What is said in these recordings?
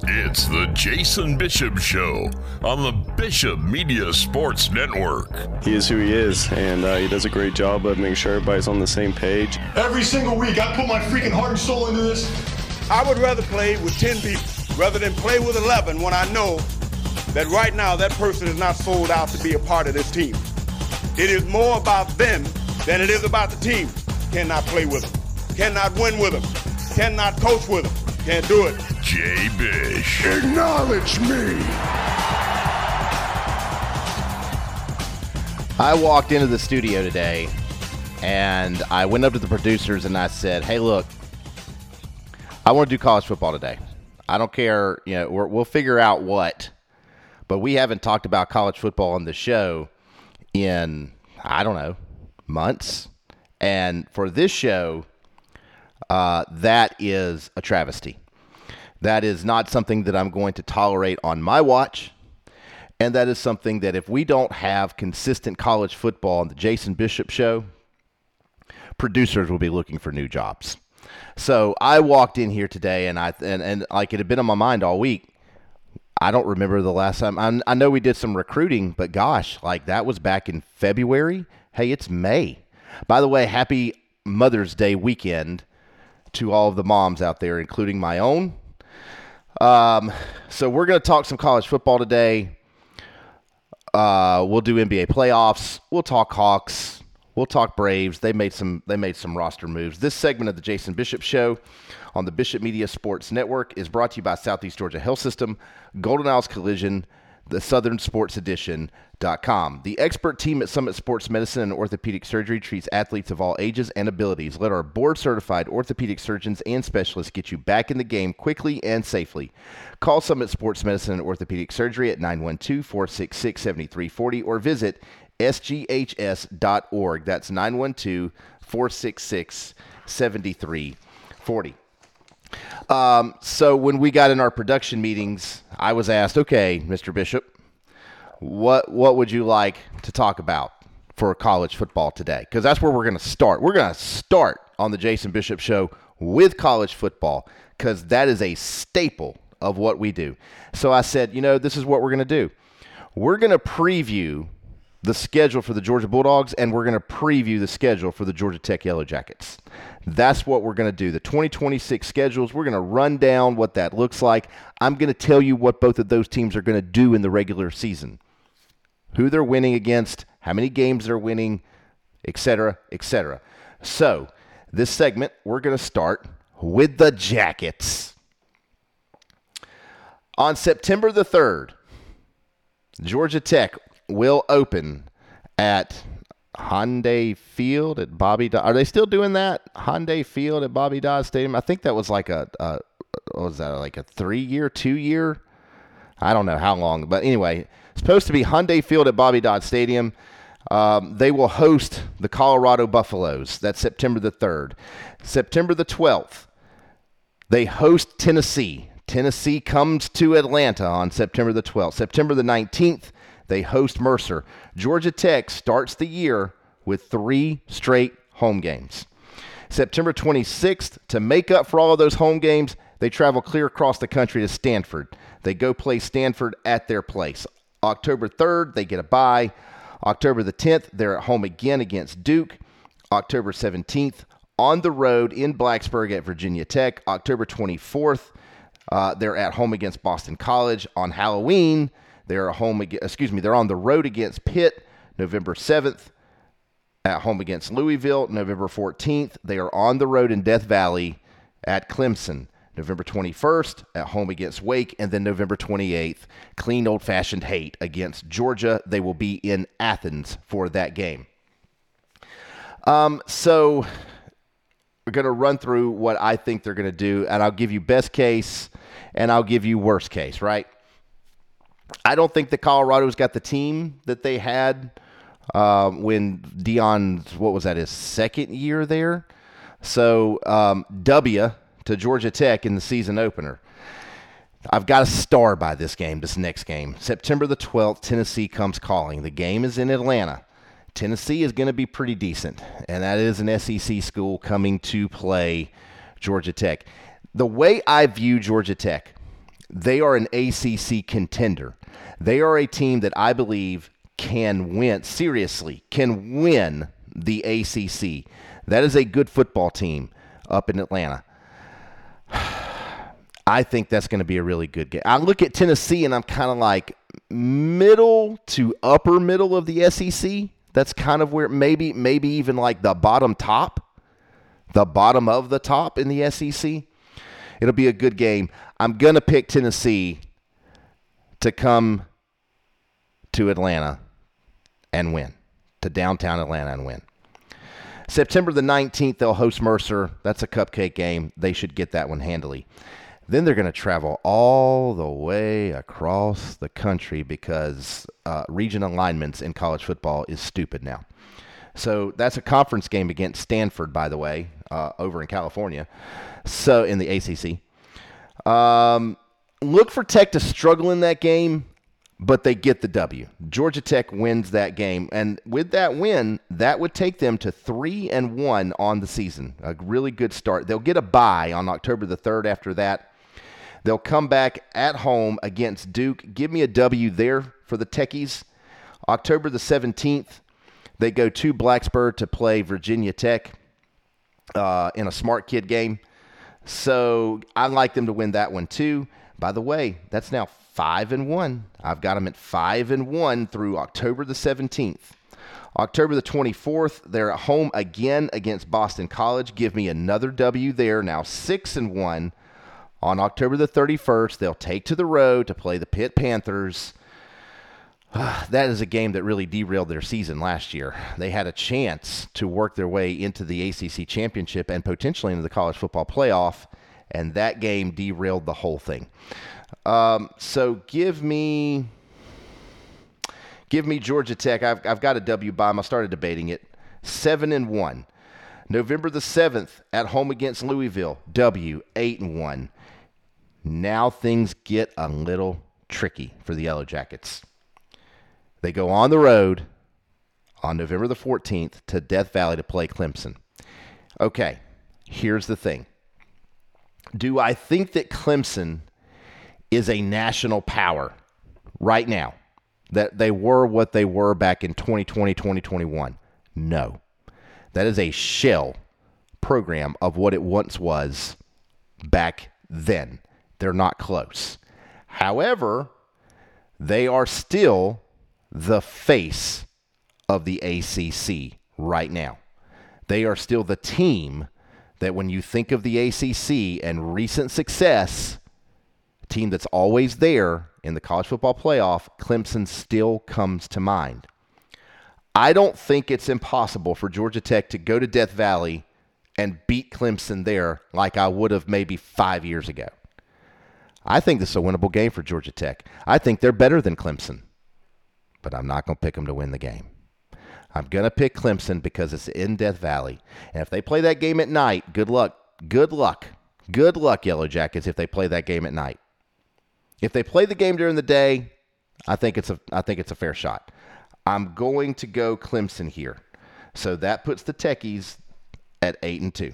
It's the Jason Bishop Show on the Bishop Media Sports Network. He is who he is, and he does a great job of making sure everybody's on the same page. Every single week, I put my freaking heart and soul into this. I would rather play with 10 people rather than play with 11 when I know that right now that person is not sold out to be a part of this team. It is more about them than it is about the team. Cannot play with them. Cannot win with them. Cannot coach with them. Can't do it. Jay Bish. Acknowledge me. I walked into the studio today and I went up to the producers and I said, hey, look, I want to do college football today. I don't care, we'll figure out what, but we haven't talked about college football on the show in, I don't know, months. And for this show, that is a travesty. That is not something that I'm going to tolerate on my watch. And that is something that if we don't have consistent college football on the Jason Bishop Show, producers will be looking for new jobs. So I walked in here today and like it had been on my mind all week. I don't remember the last time. I know we did some recruiting, but gosh, like that was back in February. Hey, it's May. By the way, happy Mother's Day weekend to all of the moms out there, including my own. So we're going to talk some college football today. We'll do NBA playoffs. We'll talk Hawks. We'll talk Braves. They made some roster moves. This segment of the Jason Bishop Show on the Bishop Media Sports Network is brought to you by Southeast Georgia Health System, Golden Isles Collision, the Southern Sports Edition.com. The expert team at Summit Sports Medicine and Orthopedic Surgery treats athletes of all ages and abilities. Let our board-certified orthopedic surgeons and specialists get you back in the game quickly and safely. Call Summit Sports Medicine and Orthopedic Surgery at 912-466-7340 or visit sghs.org. That's 912-466-7340. So when we got in our production meetings, I was asked, okay, Mr. Bishop, what would you like to talk about for college football today? Because that's where we're going to start. We're going to start on the Jason Bishop Show with college football because that is a staple of what we do. So I said, this is what we're going to do. We're going to preview the schedule for the Georgia Bulldogs, and we're going to preview the schedule for the Georgia Tech Yellow Jackets. That's what we're going to do. The 2026 schedules, we're going to run down what that looks like. I'm going to tell you what both of those teams are going to do in the regular season, who they're winning against, how many games they're winning, et cetera, et cetera. So this segment, we're going to start with the Jackets. On September the 3rd, Georgia Tech will open at Hyundai Field at Bobby Dodd. Are they still doing that? Hyundai Field at Bobby Dodd Stadium. I think that was like what was that, like a 3-year, 2-year? I don't know how long. But anyway, it's supposed to be Hyundai Field at Bobby Dodd Stadium. They will host the Colorado Buffaloes. That's September the 3rd. September the 12th, they host Tennessee. Tennessee comes to Atlanta on September the 12th. September the 19th, they host Mercer. Georgia Tech starts the year with 3 straight home games. September 26th, to make up for all of those home games, they travel clear across the country to Stanford. They go play Stanford at their place. October 3rd, they get a bye. October the 10th, they're at home again against Duke. October 17th, on the road in Blacksburg at Virginia Tech. October 24th, they're at home against Boston College. On Halloween, they're on the road against Pitt. November 7th, at home against Louisville. November 14th, they are on the road in Death Valley at Clemson. November 21st, at home against Wake. And then November 28th, clean old-fashioned hate against Georgia. They will be in Athens for that game. So we're going to run through what I think they're going to do, and I'll give you best case, and I'll give you worst case, right? I don't think that Colorado's got the team that they had when Deion's, his second year there? So W to Georgia Tech in the season opener. I've got a star by this next game. September the 12th, Tennessee comes calling. The game is in Atlanta. Tennessee is going to be pretty decent, and that is an SEC school coming to play Georgia Tech. The way I view Georgia Tech, They are an ACC contender. They are a team that I believe can win the ACC. That is a good football team up in Atlanta. I think that's going to be a really good game. I look at Tennessee, and I'm kind of like middle to upper middle of the SEC. That's kind of where maybe even like the bottom of the top in the SEC. It'll be a good game. I'm going to pick Tennessee to come to Atlanta and win, to downtown Atlanta and win. September the 19th, they'll host Mercer. That's a cupcake game. They should get that one handily. Then they're going to travel all the way across the country because region alignments in college football is stupid now. So that's a conference game against Stanford, by the way, over in California. So in the ACC. Look for Tech to struggle in that game, but they get the W. Georgia Tech wins that game. And with that win, that would take them to 3-1 on the season. A really good start. They'll get a bye on October the 3rd after that. They'll come back at home against Duke. Give me a W there for the Techies. October the 17th, they go to Blacksburg to play Virginia Tech in a smart kid game. So I like them to win that one too. By the way, that's now 5-1. I've got them at 5-1 through October the 17th. October the 24th, they're at home again against Boston College. Give me another W there, now 6-1. On October the 31st, they'll take to the road to play the Pitt Panthers. That is a game that really derailed their season last year. They had a chance to work their way into the ACC championship and potentially into the college football playoff, and that game derailed the whole thing. So give me Georgia Tech. I've got a W by them. I started debating it. 7-1. November the 7th, at home against Louisville. W, 8-1. Now things get a little tricky for the Yellow Jackets. They go on the road on November the 14th to Death Valley to play Clemson. Okay, here's the thing. Do I think that Clemson is a national power right now? That they were what they were back in 2020, 2021? No. That is a shell program of what it once was back then. They're not close. However, they are still the face of the ACC right now. They are still the team that when you think of the ACC and recent success, a team that's always there in the college football playoff, Clemson still comes to mind. I don't think it's impossible for Georgia Tech to go to Death Valley and beat Clemson there like I would have maybe 5 years ago. I think this is a winnable game for Georgia Tech. I think they're better than Clemson, but I'm not going to pick them to win the game. I'm going to pick Clemson because it's in Death Valley. And if they play that game at night, good luck. Good luck. Good luck, Yellow Jackets, if they play that game at night. If they play the game during the day, I think it's a fair shot. I'm going to go Clemson here. So that puts the Techies at 8-2.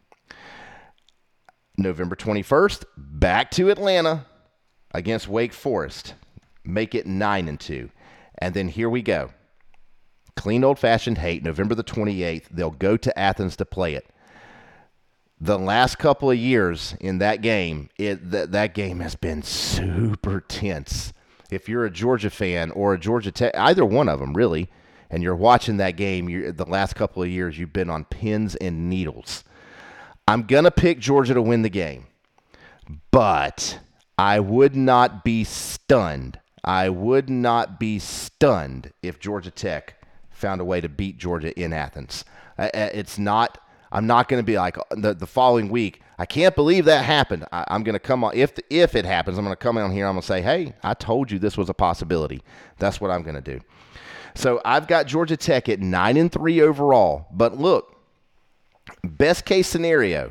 November 21st, back to Atlanta against Wake Forest. Make it 9-2. And then here we go. Clean old-fashioned hate, November the 28th. They'll go to Athens to play it. The last couple of years in that game, that game has been super tense. If you're a Georgia fan or a Georgia Tech, either one of them really, and you're watching that game, the last couple of years you've been on pins and needles. I'm going to pick Georgia to win the game, but I would not be stunned. I would not be stunned if Georgia Tech found a way to beat Georgia in Athens. I'm not going to be like the following week, I can't believe that happened. I'm going to come on, if it happens, I'm going to come on here, I'm going to say, hey, I told you this was a possibility. That's what I'm going to do. So I've got Georgia Tech at 9-3 overall. But look, best case scenario,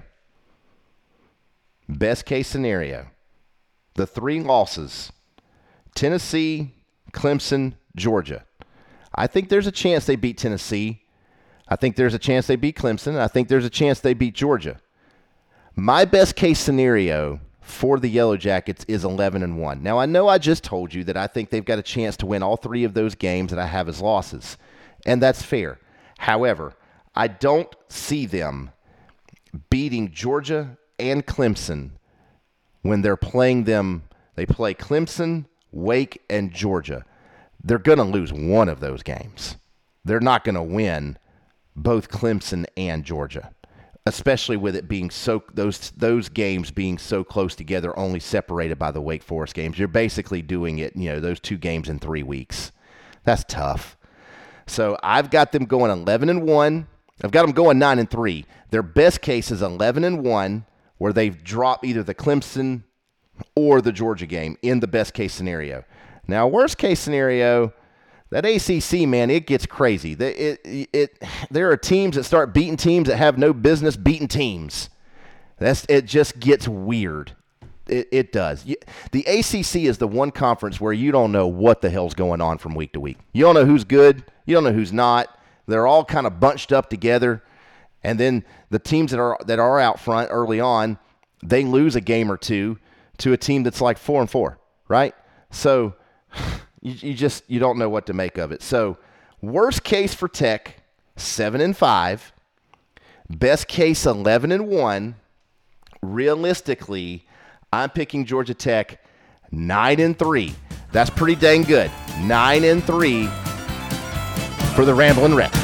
the three losses, Tennessee, Clemson, Georgia. I think there's a chance they beat Tennessee. I think there's a chance they beat Clemson. I think there's a chance they beat Georgia. My best case scenario for the Yellow Jackets is 11-1. Now, I know I just told you that I think they've got a chance to win all 3 of those games that I have as losses, and that's fair. However, I don't see them beating Georgia and Clemson when they're playing them. They play Clemson, Wake, and Georgia. They're going to lose one of those games. They're not going to win both Clemson and Georgia, especially with it being so those games being so close together, only separated by the Wake Forest games. You're basically doing it, those 2 games in 3 weeks. That's tough. So I've got them going 11-1. I've got them going 9-3. Their best case is 11-1, where they've dropped either the Clemson or the Georgia game in the best case scenario. Now, worst case scenario, that ACC, man, it gets crazy. There are teams that start beating teams that have no business beating teams. It just gets weird. It does. The ACC is the one conference where you don't know what the hell's going on from week to week. You don't know who's good. You don't know who's not. They're all kind of bunched up together. And then the teams that are out front early on, they lose a game or two to a team that's like 4-4, right? So you don't know what to make of it. So worst case for Tech, 7-5. Best case, 11-1. Realistically, I'm picking Georgia Tech 9-3. That's pretty dang good. 9-3 for the Ramblin' Wreck.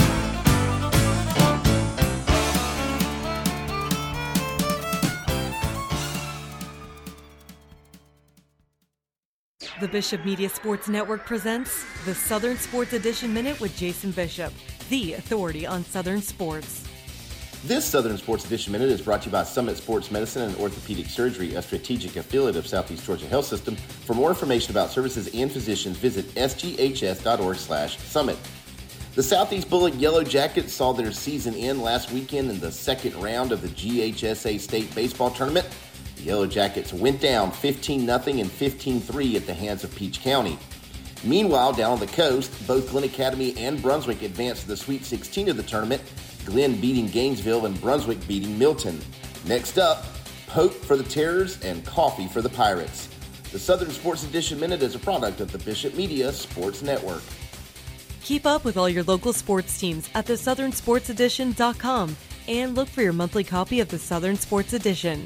The Bishop Media Sports Network presents the Southern Sports Edition Minute with Jason Bishop, the authority on Southern sports. This Southern Sports Edition Minute is brought to you by Summit Sports Medicine and Orthopedic Surgery, a strategic affiliate of Southeast Georgia Health System. For more information about services and physicians, visit sghs.org/summit. The Southeast Bullet Yellow Jackets saw their season end last weekend in the second round of the GHSA State Baseball Tournament. The Yellow Jackets went down 15-0 and 15-3 at the hands of Peach County. Meanwhile, down on the coast, both Glenn Academy and Brunswick advanced to the Sweet 16 of the tournament, Glenn beating Gainesville and Brunswick beating Milton. Next up, Pope for the Terrors and Coffee for the Pirates. The Southern Sports Edition Minute is a product of the Bishop Media Sports Network. Keep up with all your local sports teams at thesouthernsportsedition.com and look for your monthly copy of the Southern Sports Edition.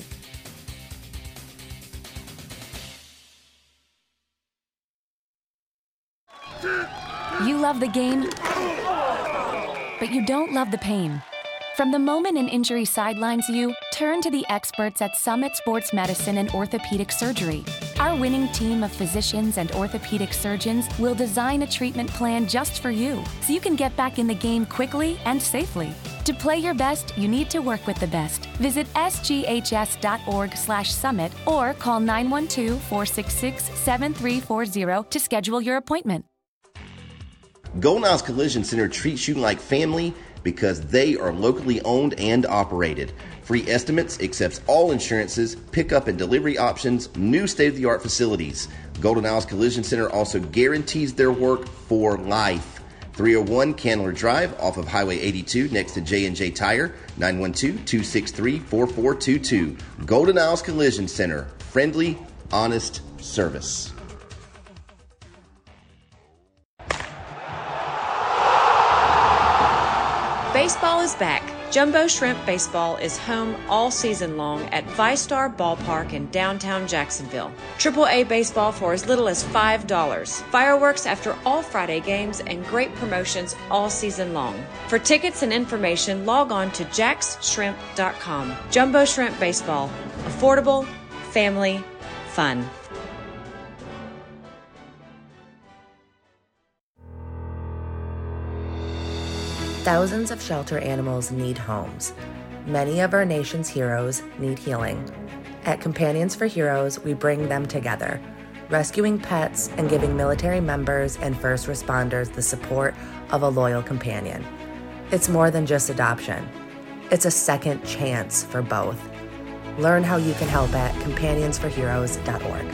You love the game, but you don't love the pain. From the moment an injury sidelines you, turn to the experts at Summit Sports Medicine and Orthopedic Surgery. Our winning team of physicians and orthopedic surgeons will design a treatment plan just for you, so you can get back in the game quickly and safely. To play your best, you need to work with the best. Visit sghs.org/summit or call 912-466-7340 to schedule your appointment. Golden Isles Collision Center treats you like family because they are locally owned and operated. Free estimates, accepts all insurances, pickup and delivery options, new state-of-the-art facilities. Golden Isles Collision Center also guarantees their work for life. 301 Candler Drive off of Highway 82 next to J&J Tire, 912-263-4422. Golden Isles Collision Center, friendly, honest service. Baseball is back. Jumbo Shrimp Baseball is home all season long at ViStar Ballpark in downtown Jacksonville. AAA baseball for as little as $5. Fireworks after all Friday games and great promotions all season long. For tickets and information, log on to jaxshrimp.com. Jumbo Shrimp Baseball. Affordable, family, fun. Thousands of shelter animals need homes. Many of our nation's heroes need healing. At Companions for Heroes, we bring them together, rescuing pets and giving military members and first responders the support of a loyal companion. It's more than just adoption. It's a second chance for both. Learn how you can help at companionsforheroes.org.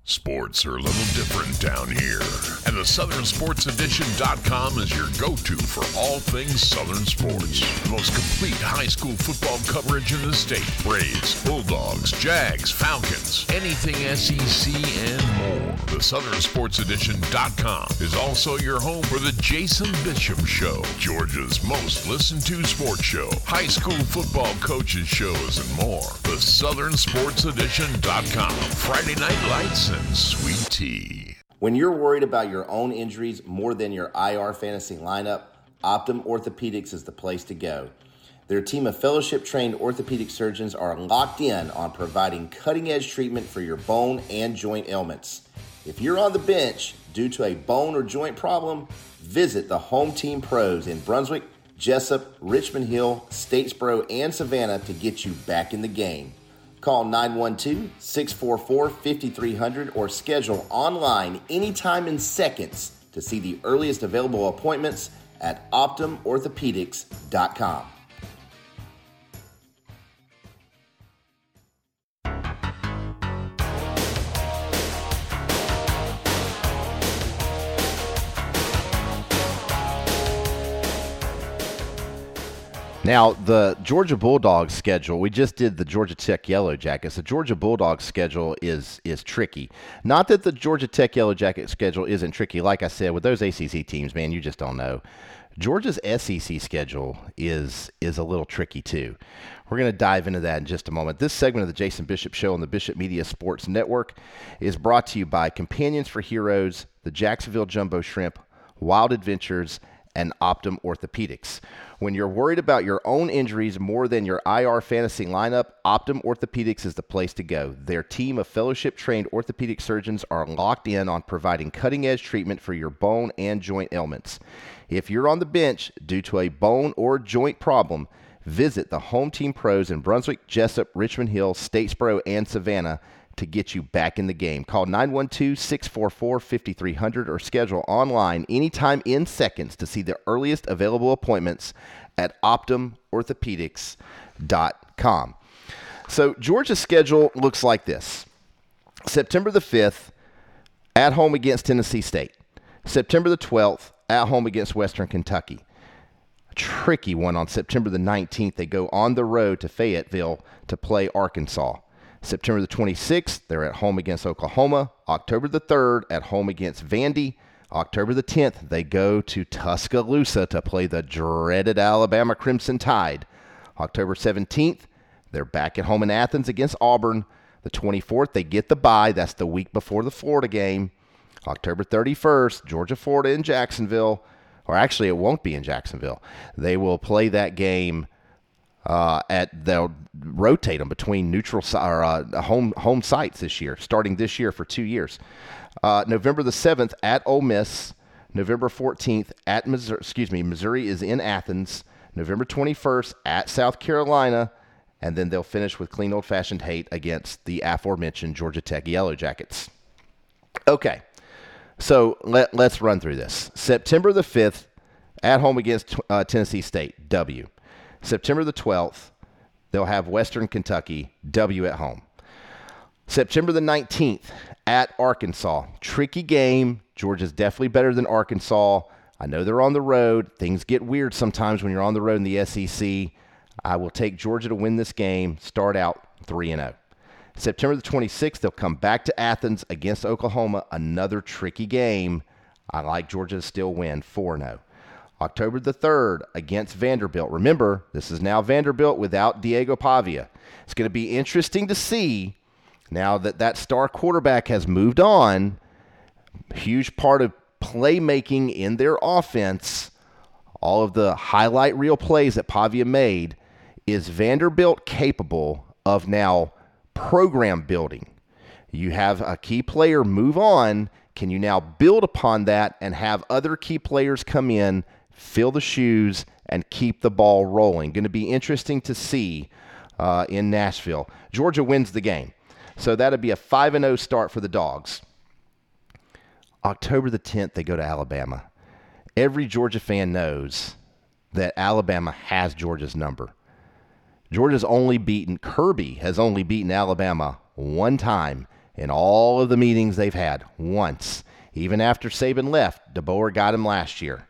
Sports are a little different down here, and the SouthernSportsEdition.com is your go-to for all things Southern sports. The most complete high school football coverage in the state. Braves, Bulldogs, Jags, Falcons, anything SEC and more. The SouthernSportsEdition.com is also your home for the Jason Bishop Show, Georgia's most listened to sports show, high school football coaches shows, and more. The SouthernSportsEdition.com. Friday Night Lights and sweet tea. When you're worried about your own injuries more than your IR fantasy lineup, Optum Orthopedics is the place to go. Their team of fellowship-trained orthopedic surgeons are locked in on providing cutting-edge treatment for your bone and joint ailments. If you're on the bench due to a bone or joint problem, visit the Home Team Pros in Brunswick, Jessup, Richmond Hill, Statesboro, and Savannah to get you back in the game. Call 912-644-5300 or schedule online anytime in seconds to see the earliest available appointments at OptumOrthopedics.com. Now, the Georgia Bulldogs schedule, we just did the Georgia Tech Yellow Jackets. The Georgia Bulldogs schedule is tricky. Not that the Georgia Tech Yellow Jacket schedule isn't tricky. Like I said, with those ACC teams, man, you just don't know. Georgia's SEC schedule is a little tricky too. We're going to dive into that in just a moment. This segment of the Jason Bishop Show on the Bishop Media Sports Network is brought to you by Companions for Heroes, the Jacksonville Jumbo Shrimp, Wild Adventures, and Optum Orthopedics. When you're worried about your own injuries more than your IR fantasy lineup, Optum Orthopedics is the place to go. Their team of fellowship-trained orthopedic surgeons are locked in on providing cutting-edge treatment for your bone and joint ailments. If you're on the bench due to a bone or joint problem, visit the Home Team Pros in Brunswick, Jessup, Richmond Hill, Statesboro, and Savannah to get you back in the game. Call 912-644-5300 or schedule online anytime in seconds to see the earliest available appointments at OptumOrthopedics.com. So Georgia's schedule looks like this. September the 5th, at home against Tennessee State. September the 12th, at home against Western Kentucky. A tricky one on September the 19th. They go on the road to Fayetteville to play Arkansas. September the 26th, they're at home against Oklahoma. October the 3rd, at home against Vandy. October the 10th, they go to Tuscaloosa to play the dreaded Alabama Crimson Tide. October 17th, they're back at home in Athens against Auburn. The 24th, they get the bye. That's the week before the Florida game. October 31st, Georgia-Florida in Jacksonville. Or actually, it won't be in Jacksonville. They will play that game they'll rotate them between neutral home sites this year, starting this year for 2 years. November the 7th at Ole Miss. November 14th at Missouri. Missouri is in Athens. November 21st at South Carolina, and then they'll finish with clean old-fashioned hate against the aforementioned Georgia Tech Yellow Jackets. Okay, so let's run through this. September the 5th at home against Tennessee State, W. September the 12th, they'll have Western Kentucky, W at home. September the 19th, at Arkansas. Tricky game. Georgia's definitely better than Arkansas. I know they're on the road. Things get weird sometimes when you're on the road in the SEC. I will take Georgia to win this game, start out 3-0. September the 26th, they'll come back to Athens against Oklahoma, another tricky game. I like Georgia to still win, 4-0. October the 3rd against Vanderbilt. Remember, this is now Vanderbilt without Diego Pavia. It's going to be interesting to see now that star quarterback has moved on. Huge part of playmaking in their offense, all of the highlight reel plays that Pavia made, is Vanderbilt capable of now program building? You have a key player move on. Can you now build upon that and have other key players come in, fill the shoes, and keep the ball rolling? Going to be interesting to see in Nashville. Georgia wins the game. So that'll be a 5-0 start for the Dogs. October the 10th, they go to Alabama. Every Georgia fan knows that Alabama has Georgia's number. Kirby has only beaten Alabama one time, in all of the meetings they've had. Once. Even after Saban left, DeBoer got him last year.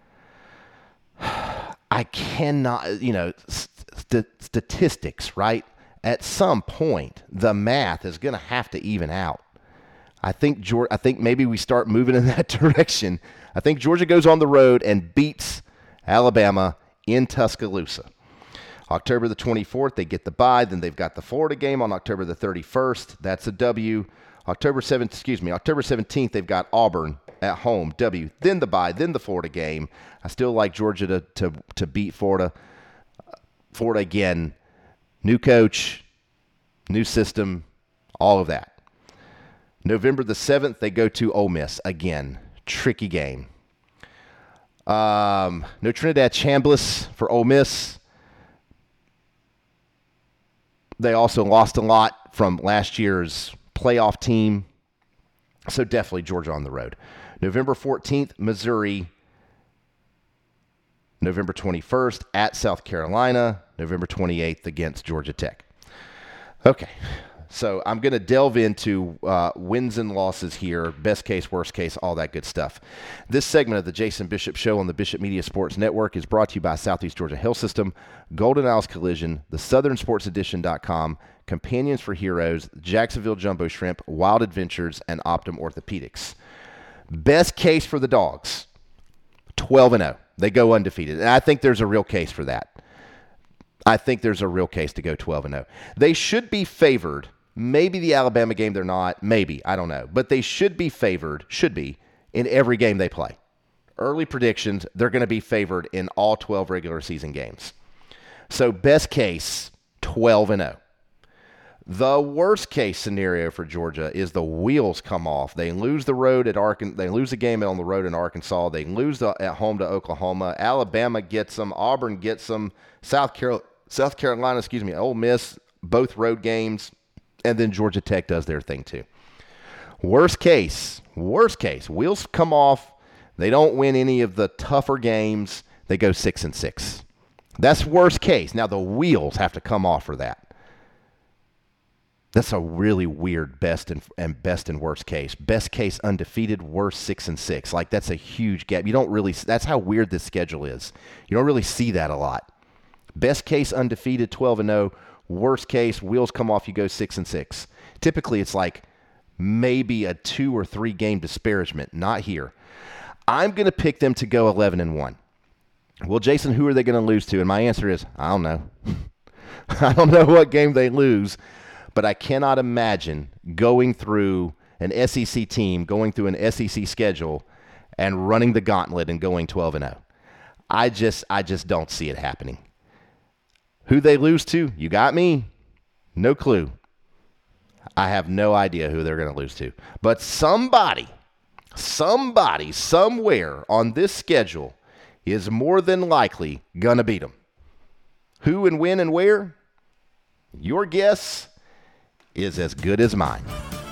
I cannot, statistics, right? At some point, the math is going to have to even out. I think maybe we start moving in that direction. I think Georgia goes on the road and beats Alabama in Tuscaloosa. October the 24th, they get the bye. Then they've got the Florida game on October the 31st. That's a W. October 17th, they've got Auburn at home, W. Then the bye, then the Florida game. I still like Georgia to beat Florida. Florida again, new coach, new system, all of that. November the 7th, they go to Ole Miss again. Tricky game. No Trinidad Chambliss for Ole Miss. They also lost a lot from last year's playoff team. So definitely Georgia on the road. November 14th, Missouri. November 21st, at South Carolina. November 28th, against Georgia Tech. Okay, so I'm going to delve into wins and losses here, best case, worst case, all that good stuff. This segment of the Jason Bishop Show on the Bishop Media Sports Network is brought to you by Southeast Georgia Health System, Golden Isles Collision, the SouthernSportsEdition.com, Companions for Heroes, Jacksonville Jumbo Shrimp, Wild Adventures, and Optum Orthopedics. Best case for the Dogs, 12-0. They go undefeated, and I think there's a real case for that. I think there's a real case to go 12-0. They should be favored. Maybe the Alabama game they're not. Maybe. I don't know. But they should be favored, in every game they play. Early predictions, they're going to be favored in all 12 regular season games. So best case, 12-0. The worst case scenario for Georgia is the wheels come off. They lose the road at Arkansas. They lose the game on the road in Arkansas. They lose at home to Oklahoma. Alabama gets them. Auburn gets them. South Carolina, Ole Miss, both road games, and then Georgia Tech does their thing too. Worst case, wheels come off. They don't win any of the tougher games. They go 6-6. That's worst case. Now the wheels have to come off for that. That's a really weird best and worst case. Best case undefeated, worst 6-6. Like that's a huge gap. That's how weird this schedule is. You don't really see that a lot. Best case undefeated, 12-0. Worst case, wheels come off, you go 6-6. Typically, it's like maybe a 2 or 3 game disparagement. Not here. I'm going to pick them to go 11-1. Well, Jason, who are they going to lose to? And my answer is, I don't know. I don't know what game they lose, but I cannot imagine going through an SEC team, going through an SEC schedule, and running the gauntlet and going 12-0. I just don't see it happening. Who they lose to? You got me? No clue. I have no idea who they're going to lose to. But somebody, somewhere on this schedule is more than likely going to beat them. Who and when and where? Your guess is as good as mine.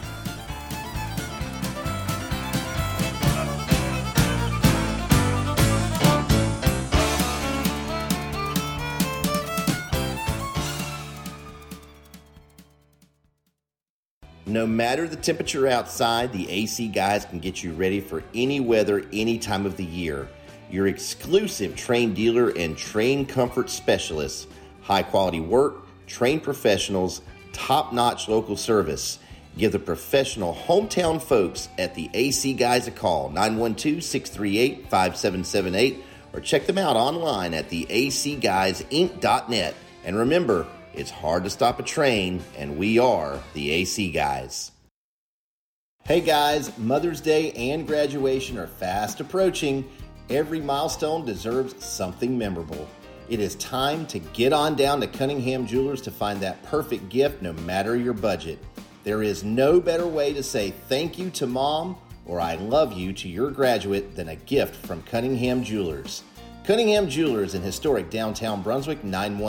No matter the temperature outside, the AC Guys can get you ready for any weather, any time of the year. Your exclusive Trane dealer and Trane comfort specialists. High quality work, trained professionals, top-notch local service. Give the professional hometown folks at the AC Guys a call, 912-638-5778, or check them out online at theacguysinc.net. And remember, it's hard to stop a train, and we are the AC Guys. Hey guys, Mother's Day and graduation are fast approaching. Every milestone deserves something memorable. It is time to get on down to Cunningham Jewelers to find that perfect gift no matter your budget. There is no better way to say thank you to mom or I love you to your graduate than a gift from Cunningham Jewelers. Cunningham Jewelers in historic downtown Brunswick,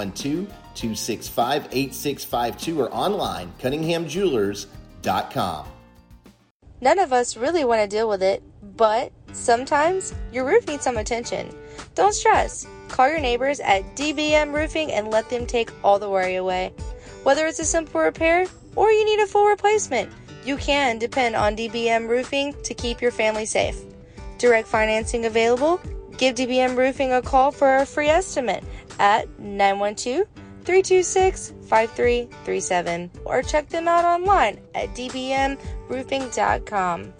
912-265-8652 or online, cunninghamjewelers.com. None of us really want to deal with it, but sometimes your roof needs some attention. Don't stress. Call your neighbors at DBM Roofing and let them take all the worry away. Whether it's a simple repair or you need a full replacement, You can depend on DBM Roofing to keep your family safe. Direct financing available. Give DBM Roofing a call for a free estimate at 912-326-5337 or check them out online at dbmroofing.com.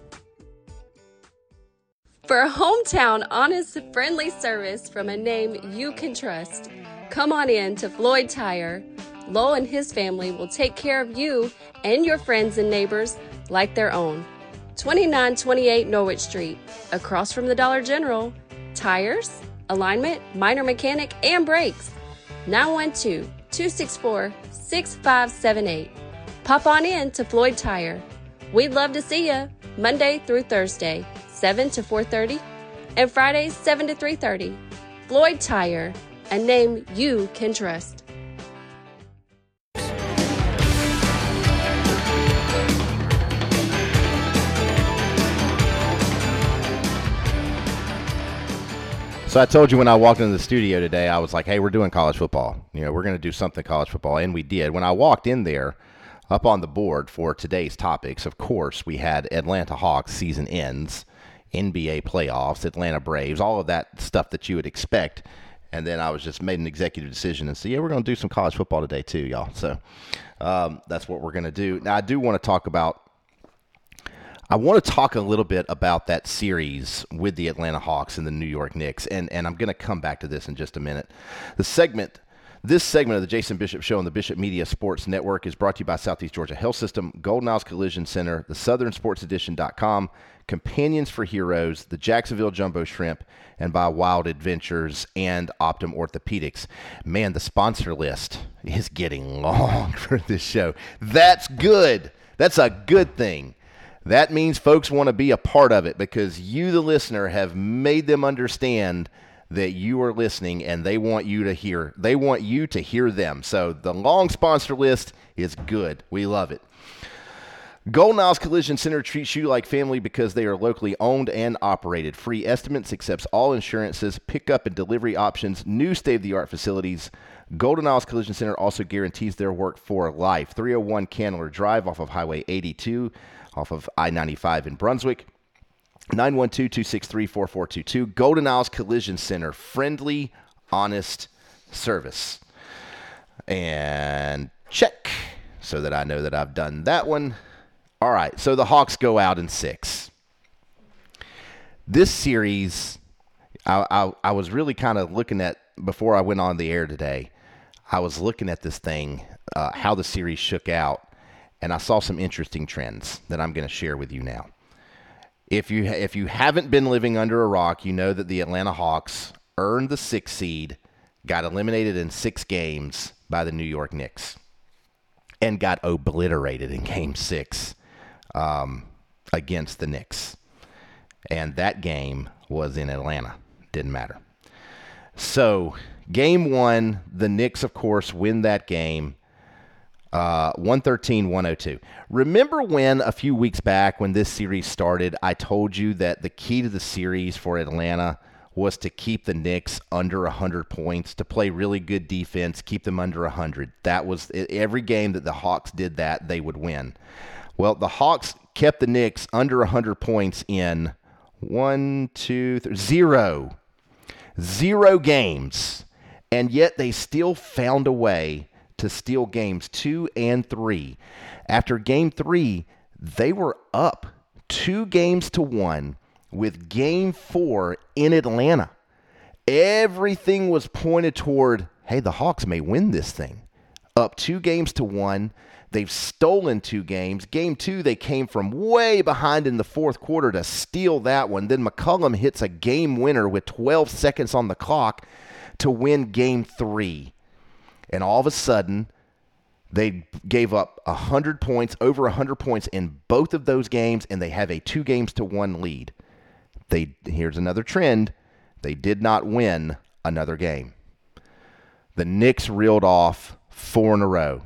For a hometown, honest, friendly service from a name you can trust, come on in to Floyd Tire. Lowell and his family will take care of you and your friends and neighbors like their own. 2928 Norwich Street, across from the Dollar General. Tires, alignment, minor mechanic, and brakes. 912-264-6578. Pop on in to Floyd Tire. We'd love to see you Monday through Thursday, 7 to 4:30, and Fridays, 7 to 3:30. Floyd Tire, a name you can trust. So I told you when I walked into the studio today, I was like, hey, we're doing college football. We're going to do something college football, and we did. When I walked in there, up on the board for today's topics, of course, we had Atlanta Hawks season ends, NBA playoffs, Atlanta Braves, all of that stuff that you would expect. And then I was just made an executive decision and said, yeah, we're going to do some college football today too, y'all. So that's what we're going to do. Now, I do want to talk a little bit about that series with the Atlanta Hawks and the New York Knicks, and I'm going to come back to this in just a minute. This segment of the Jason Bishop Show on the Bishop Media Sports Network is brought to you by Southeast Georgia Health System, Golden Isles Collision Center, the SouthernSportsEdition.com, Companions for Heroes, the Jacksonville Jumbo Shrimp, and by Wild Adventures and Optum Orthopedics. Man, the sponsor list is getting long for this show. That's good. That's a good thing. That means folks want to be a part of it because you, the listener, have made them understand that you are listening and they want you to hear them. So the long sponsor list is good. We love it. Golden Isles Collision Center treats you like family because they are locally owned and operated. Free estimates, accepts all insurances, pickup and delivery options, new state-of-the-art facilities. Golden Isles Collision Center also guarantees their work for life. 301 Candler Drive off of Highway 82, off of I-95 in Brunswick. 912-263-4422. Golden Isles Collision Center. Friendly, honest service. And check so that I know that I've done that one. All right, so the Hawks go out in 6. This series, I was really kind of looking at, before I went on the air today, I was looking at this thing, how the series shook out, and I saw some interesting trends that I'm going to share with you now. If you haven't been living under a rock, you know that the Atlanta Hawks earned the 6th seed, got eliminated in 6 games by the New York Knicks, and got obliterated in Game 6 against the Knicks. And that game was in Atlanta. Didn't matter. So, Game 1, the Knicks, of course, win that game 113-102. Remember when a few weeks back when this series started, I told you that the key to the series for Atlanta was to keep the Knicks under 100 points, to play really good defense, keep them under 100. That was every game that the Hawks did that, they would win. Well, the Hawks kept the Knicks under 100 points in 0 games, and yet they still found a way to steal games 2 and 3. After game 3, they were up 2-1 with game 4 in Atlanta. Everything was pointed toward, hey, the Hawks may win this thing. Up 2-1. They've stolen 2 games. Game 2, they came from way behind in the fourth quarter to steal that one. Then McCollum hits a game winner with 12 seconds on the clock to win game 3. And all of a sudden, they gave up 100 points, over 100 points in both of those games, and they have a 2-1 lead. Here's another trend. They did not win another game. The Knicks reeled off 3 in a row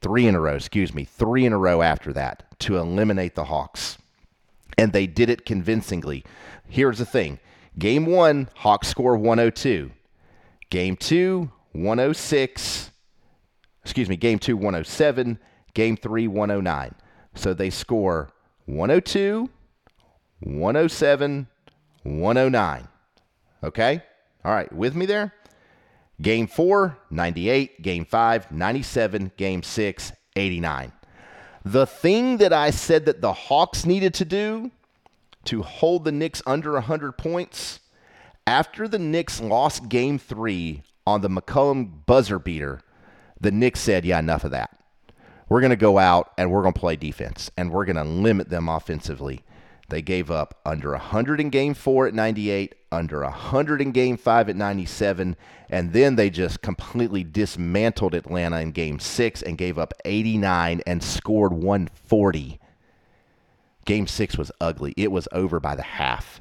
after that to eliminate the Hawks. And they did it convincingly. Here's the thing. Game 1, Hawks score 102. Game 2, 106. Game 2, 107. Game 3, 109. So they score 102, 107, 109. Okay? All right, with me there? Game 4, 98. Game 5, 97. Game 6, 89. The thing that I said that the Hawks needed to do to hold the Knicks under 100 points, after the Knicks lost Game 3 on the McCollum buzzer beater, the Knicks said, yeah, enough of that. We're going to go out and we're going to play defense, and we're going to limit them offensively. They gave up under 100 in Game 4 at 98, under 100 in Game 5 at 97, and then they just completely dismantled Atlanta in Game 6 and gave up 89 and scored 140. Game 6 was ugly. It was over by the half.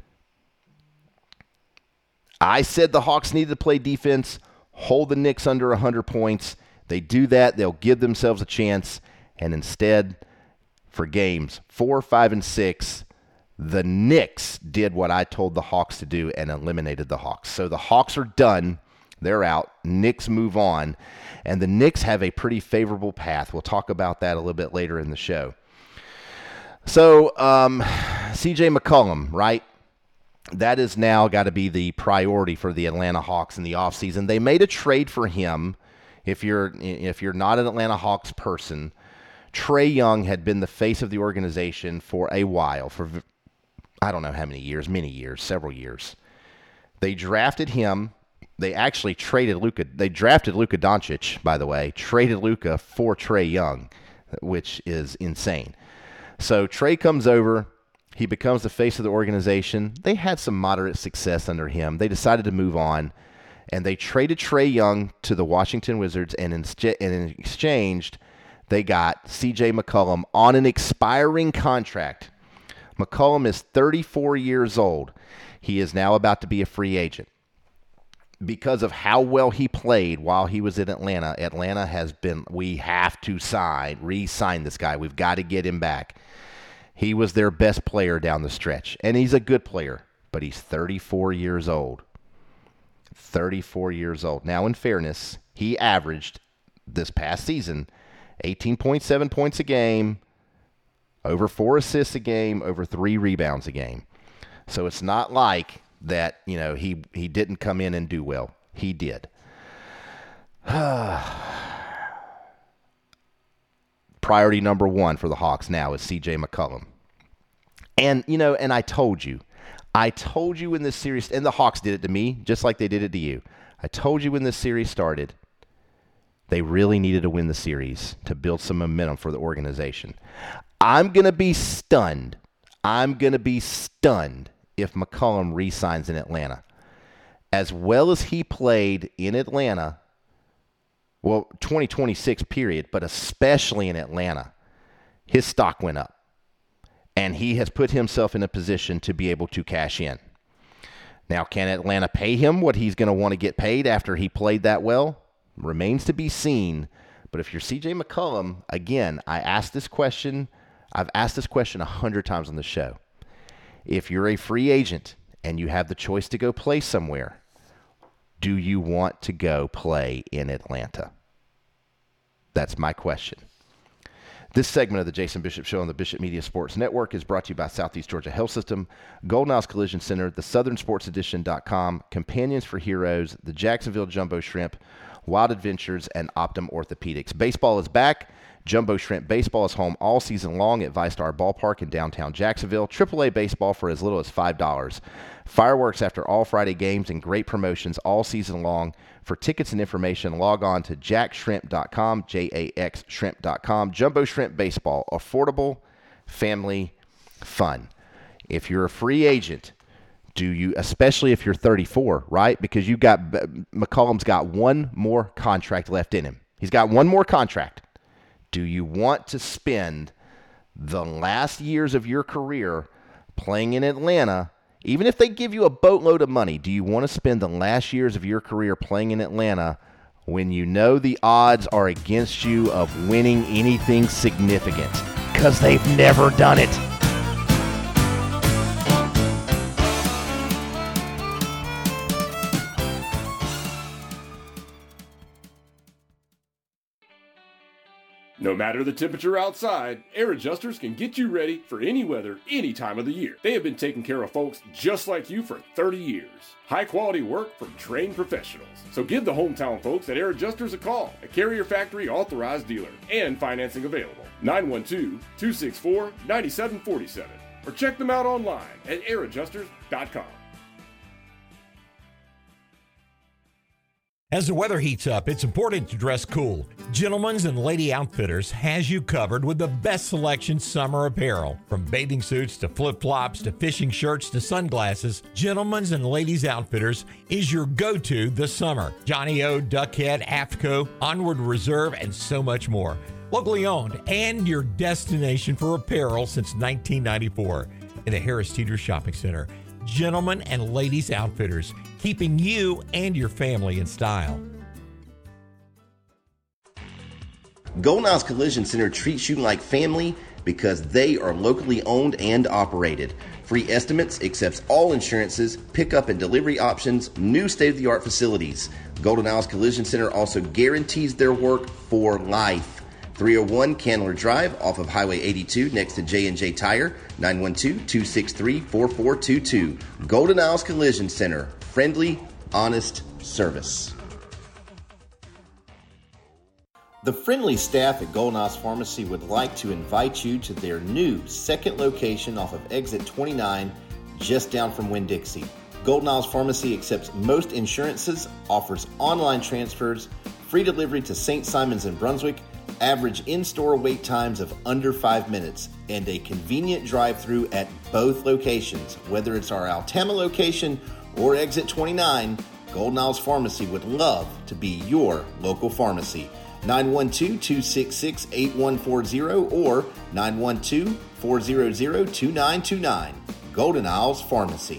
I said the Hawks needed to play defense, hold the Knicks under 100 points. They do that, they'll give themselves a chance, and instead, for games 4, 5, and 6, the Knicks did what I told the Hawks to do and eliminated the Hawks. So the Hawks are done. They're out. Knicks move on. And the Knicks have a pretty favorable path. We'll talk about that a little bit later in the show. So C.J. McCollum, right? That is now got to be the priority for the Atlanta Hawks in the offseason. They made a trade for him. If you're not an Atlanta Hawks person, Trae Young had been the face of the organization for a while, for I don't know how many years, several years. They drafted him. They actually traded Luka. They drafted Luka Doncic, by the way, traded Luka for Trae Young, which is insane. So Trae comes over. He becomes the face of the organization. They had some moderate success under him. They decided to move on, and they traded Trae Young to the Washington Wizards, and in exchange, they got C.J. McCollum on an expiring contract. McCollum is 34 years old. He is now about to be a free agent. Because of how well he played while he was in Atlanta, Atlanta has been, we have to re-sign this guy. We've got to get him back. He was their best player down the stretch, and he's a good player, but he's 34 years old. 34 years old. Now, in fairness, he averaged this past season 18.7 points a game, over 4 assists a game, over 3 rebounds a game. So it's not like that, he didn't come in and do well. He did. Priority number 1 for the Hawks now is C.J. McCollum. And, and I told you in this series, and the Hawks did it to me, just like they did it to you. I told you when this series started, they really needed to win the series to build some momentum for the organization. I'm going to be stunned. If McCollum re-signs in Atlanta. As well as he played in Atlanta, 2026 period, but especially in Atlanta, his stock went up. And he has put himself in a position to be able to cash in. Now, can Atlanta pay him what he's going to want to get paid after he played that well? Remains to be seen. But if you're C.J. McCollum, again, I've asked this question 100 times on the show. If you're a free agent and you have the choice to go play somewhere, do you want to go play in Atlanta? That's my question. This segment of the Jason Bishop Show on the Bishop Media Sports Network is brought to you by Southeast Georgia Health System, Golden House Collision Center, the SouthernSportsEdition.com, Companions for Heroes, the Jacksonville Jumbo Shrimp, Wild Adventures, and Optum Orthopedics. Baseball is back. Jumbo Shrimp Baseball is home all season long at VyStar Ballpark in downtown Jacksonville. AAA baseball for as little as $5. Fireworks after all Friday games and great promotions all season long. For tickets and information, log on to jaxshrimp.com, JAXshrimp.com. Jumbo Shrimp Baseball, affordable, family, fun. If you're a free agent, do you, especially if you're 34, right? Because McCollum's got one more contract left in him. He's got one more contract. Do you want to spend the last years of your career playing in Atlanta, even if they give you a boatload of money? Do you want to spend the last years of your career playing in Atlanta when you know the odds are against you of winning anything significant? Because they've never done it. No matter the temperature outside, Air Adjusters can get you ready for any weather, any time of the year. They have been taking care of folks just like you for 30 years. High quality work from trained professionals. So give the hometown folks at Air Adjusters a call, a Carrier Factory authorized dealer, and financing available. 912-264-9747. Or check them out online at airadjusters.com. As the weather heats up, it's important to dress cool. Gentlemen's and Lady Outfitters has you covered with the best selection summer apparel. From bathing suits to flip-flops to fishing shirts to sunglasses, Gentlemen's and Ladies Outfitters is your go-to this summer. Johnny O, Duckhead, AFTCO, Onward Reserve, and so much more. Locally owned and your destination for apparel since 1994 in the Harris Teeter Shopping Center. Gentlemen and Ladies Outfitters, keeping you and your family in style. Golden Isles Collision Center treats you like family because they are locally owned and operated. Free estimates, accepts all insurances, pickup and delivery options, new state-of-the-art facilities. Golden Isles Collision Center also guarantees their work for life. 301 Candler Drive off of Highway 82 next to J&J Tire, 912-263-4422. Golden Isles Collision Center, friendly, honest service. The friendly staff at Golden Isles Pharmacy would like to invite you to their new second location off of Exit 29, just down from Winn-Dixie. Golden Isles Pharmacy accepts most insurances, offers online transfers, free delivery to St. Simons and Brunswick, average in-store wait times of under 5 minutes, and a convenient drive-through at both locations. Whether it's our Altama location or Exit 29, Golden Isles Pharmacy would love to be your local pharmacy. 912-266-8140 or 912-400-2929. Golden Isles Pharmacy.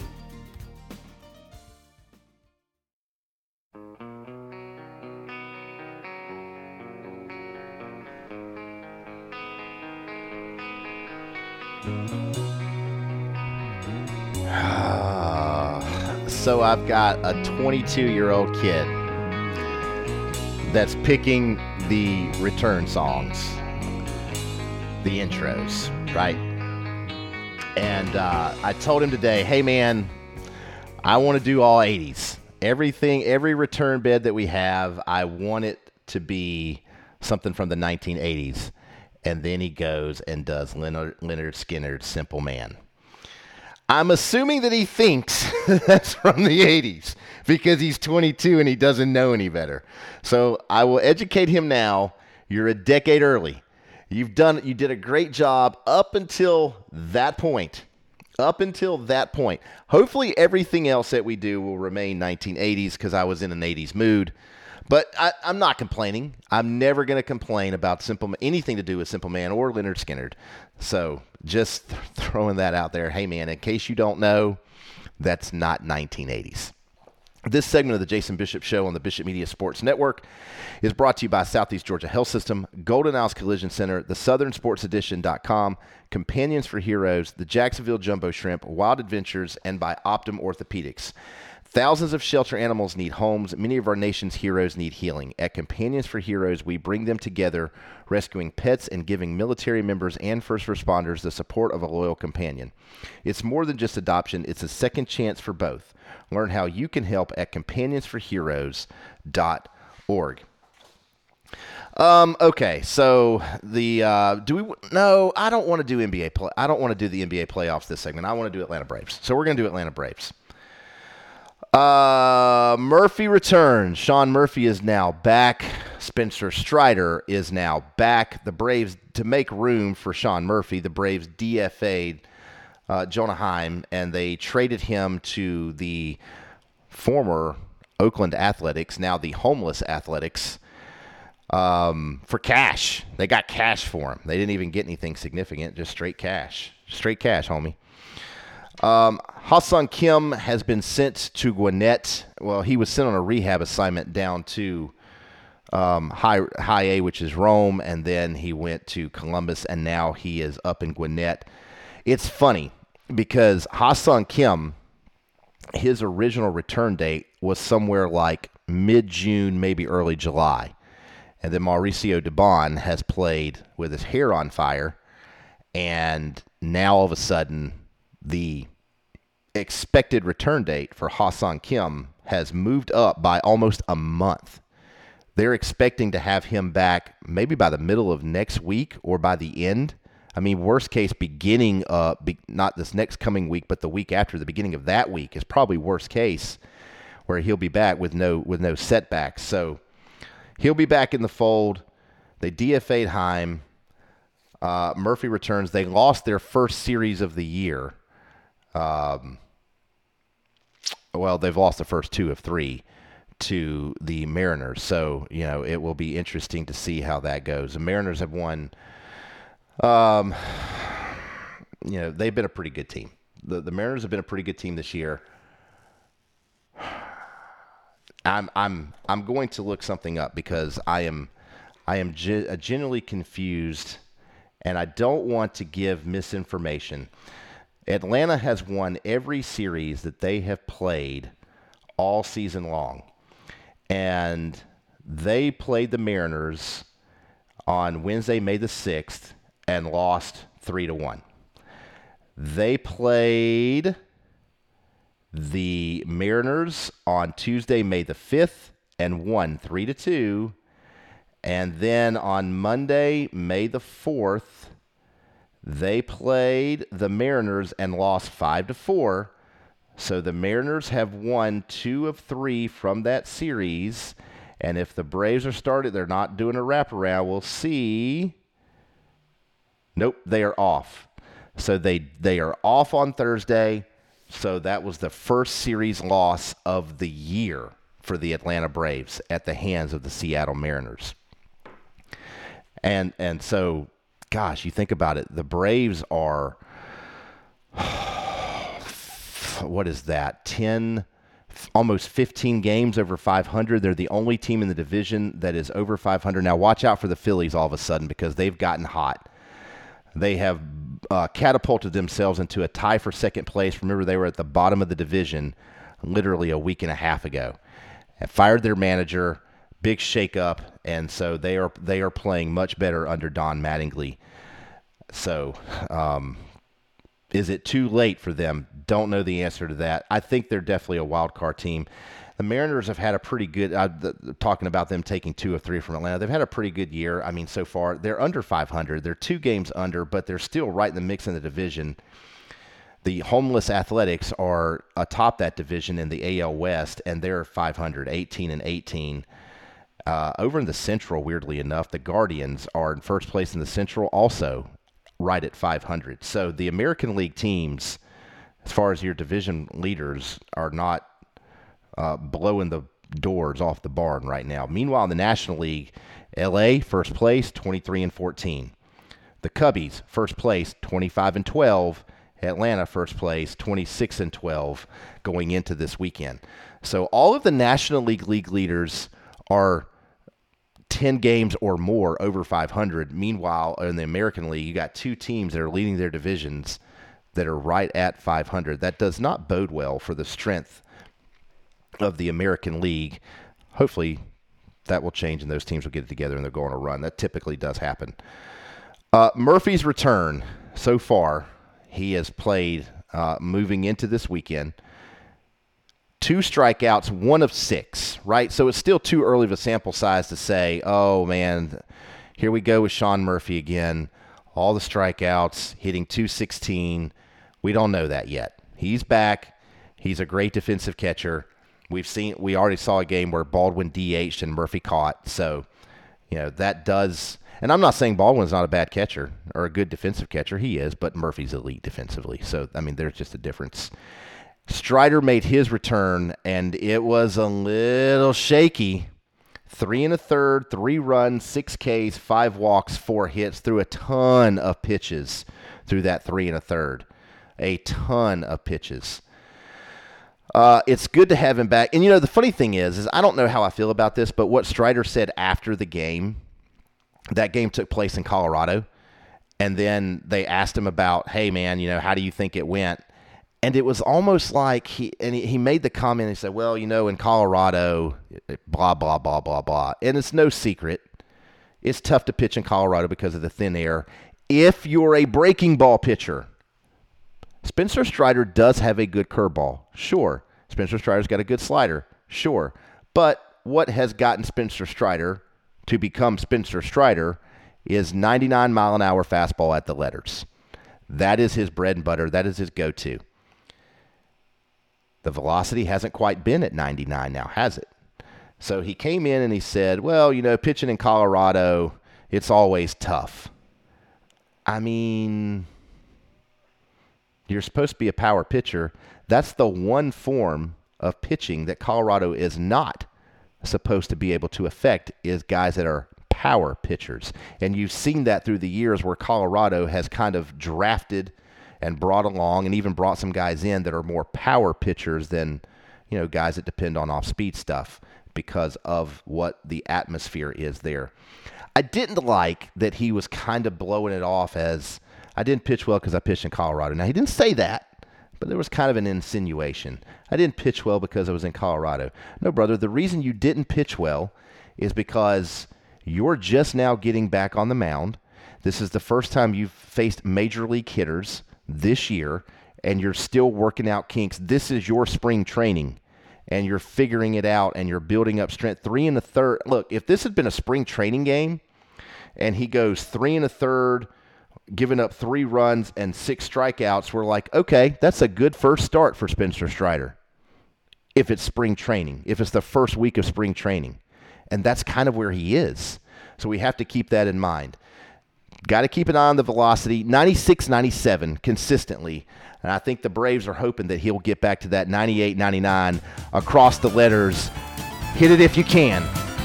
So I've got a 22-year-old kid that's picking the return songs, the intros, right? And I told him today, hey man, I want to do all 80s. Everything, every return bed that we have, I want it to be something from the 1980s. And then he goes and does Lynyrd Skynyrd's Simple Man. I'm assuming that he thinks that's from the 80s because he's 22 and he doesn't know any better. So I will educate him now. You're a decade early. You did a great job up until that point. Up until that point. Hopefully everything else that we do will remain 1980s because I was in an 80s mood. But I'm not complaining. I'm never going to complain about anything to do with Simple Man or Lynyrd Skynyrd. So just throwing that out there. Hey, man, in case you don't know, that's not 1980s. This segment of the Jason Bishop Show on the Bishop Media Sports Network is brought to you by Southeast Georgia Health System, Golden Isles Collision Center, the SouthernSportsEdition.com, Companions for Heroes, the Jacksonville Jumbo Shrimp, Wild Adventures, and by Optum Orthopedics. Thousands of shelter animals need homes. Many of our nation's heroes need healing. At Companions for Heroes, we bring them together, rescuing pets and giving military members and first responders the support of a loyal companion. It's more than just adoption. It's a second chance for both. Learn how you can help at companionsforheroes.org. Okay, so no, I don't want to do NBA play. I don't want to do the NBA playoffs this segment. I want to do Atlanta Braves. So we're going to do Atlanta Braves. Murphy returns. Sean Murphy is now back. Spencer Strider is now back. The Braves, to make room for Sean Murphy, the Braves DFA'd Jonah Heim, and they traded him to the former Oakland Athletics, now the homeless Athletics, for cash. They got cash for him. They didn't even get anything significant, just straight cash. Straight cash, homie. Ha-Seong Kim has been sent to Gwinnett. Well, he was sent on a rehab assignment down to High A, which is Rome, and then he went to Columbus, and now he is up in Gwinnett. It's funny because Ha-Seong Kim, his original return date was somewhere like mid-June, maybe early July. And then Mauricio Dubon has played with his hair on fire. And now all of a sudden, the expected return date for Ha-Seong Kim has moved up by almost a month. They're expecting to have him back maybe by the middle of next week or by the end. I mean, worst case, beginning not this next coming week, but the week after, the beginning of that week is probably worst case, where he'll be back with no setbacks. So he'll be back in the fold. They DFA'd Heim. Murphy returns. They lost their first series of the year. Well, they've lost the first 2 of 3 to the Mariners. So, it will be interesting to see how that goes. The Mariners have won. They've been a pretty good team. The Mariners have been a pretty good team this year. I'm going to look something up because I am genuinely confused, and I don't want to give misinformation. Atlanta has won every series that they have played all season long, and they played the Mariners on Wednesday, May the 6th, and lost 3-1. They played the Mariners on Tuesday, May the 5th, and won 3-2. And then on Monday, May the 4th, they played the Mariners and lost 5-4. So the Mariners have won 2 of 3 from that series. And if the Braves are started, they're not doing a wraparound. We'll see. Nope, they are off. So they are off on Thursday. So that was the first series loss of the year for the Atlanta Braves at the hands of the Seattle Mariners. And so, gosh, you think about it. The Braves are, what is that, almost 15 games over 500. They're the only team in the division that is over 500. Now, watch out for the Phillies all of a sudden because they've gotten hot. They have catapulted themselves into a tie for second place. Remember, they were at the bottom of the division literally a week and a half ago. And fired their manager, big shakeup, and so they are playing much better under Don Mattingly. So, is it too late for them? Don't know the answer to that. I think they're definitely a wild card team. The Mariners have had a pretty good, talking about them taking 2 of 3 from Atlanta, they've had a pretty good year. I mean, so far, they're under 500. They're 2 games under, but they're still right in the mix in the division. The Homeless Athletics are atop that division in the AL West, and they're 500, 18-18. Over in the Central, weirdly enough, the Guardians are in first place in the Central, also right at 500. So the American League teams, as far as your division leaders, are not blowing the doors off the barn right now. Meanwhile, in the National League, LA, first place, 23-14. The Cubbies, first place, 25-12. Atlanta, first place, 26-12 going into this weekend. So all of the National League leaders are 10 games or more over 500. Meanwhile, in the American League, you got 2 teams that are leading their divisions that are right at 500. That does not bode well for the strength of the American League. Hopefully that will change and those teams will get it together and they'll go on a run. That typically does happen. Murphy's return so far, he has played moving into this weekend. 2 strikeouts, 1 of 6, right? So it's still too early of a sample size to say, oh, man, here we go with Sean Murphy again. All the strikeouts, hitting .216. We don't know that yet. He's back. He's a great defensive catcher. We already saw a game where Baldwin DH'd and Murphy caught. So, that does. And I'm not saying Baldwin's not a bad catcher or a good defensive catcher. He is, but Murphy's elite defensively. So, I mean, there's just a difference. Strider made his return, and it was a little shaky. 3 1/3, 3 runs, 6 Ks, 5 walks, 4 hits, threw a ton of pitches through that 3 1/3. A ton of pitches. It's good to have him back. And, the funny thing is I don't know how I feel about this, but what Strider said after the game, that game took place in Colorado, and then they asked him about, hey, man, how do you think it went? And it was almost like he made the comment, he said, well, in Colorado, blah, blah, blah, blah, blah. And it's no secret it's tough to pitch in Colorado because of the thin air. If you're a breaking ball pitcher, Spencer Strider does have a good curveball. Sure. Spencer Strider's got a good slider. Sure. But what has gotten Spencer Strider to become Spencer Strider is 99-mile-an-hour fastball at the letters. That is his bread and butter. That is his go-to. The velocity hasn't quite been at 99 now, has it? So he came in and he said, well, pitching in Colorado, it's always tough. I mean, you're supposed to be a power pitcher. That's the one form of pitching that Colorado is not supposed to be able to affect, is guys that are power pitchers. And you've seen that through the years where Colorado has kind of drafted and brought along and even brought some guys in that are more power pitchers than, guys that depend on off-speed stuff because of what the atmosphere is there. I didn't like that he was kind of blowing it off as, I didn't pitch well because I pitched in Colorado. Now, he didn't say that, but there was kind of an insinuation. I didn't pitch well because I was in Colorado. No, brother, the reason you didn't pitch well is because you're just now getting back on the mound. This is the first time you've faced major league hitters this year, and you're still working out kinks. This is your spring training, and you're figuring it out, and you're building up strength. 3 1/3. Look, if this had been a spring training game, and he goes 3 1/3, giving up 3 runs and 6 strikeouts, we're like, okay, that's a good first start for Spencer Strider. If it's spring training, if it's the first week of spring training. And that's kind of where he is. So we have to keep that in mind. Got to keep an eye on the velocity. 96, 97 consistently. And I think the Braves are hoping that he'll get back to that 98, 99 across the letters. Hit it if you can.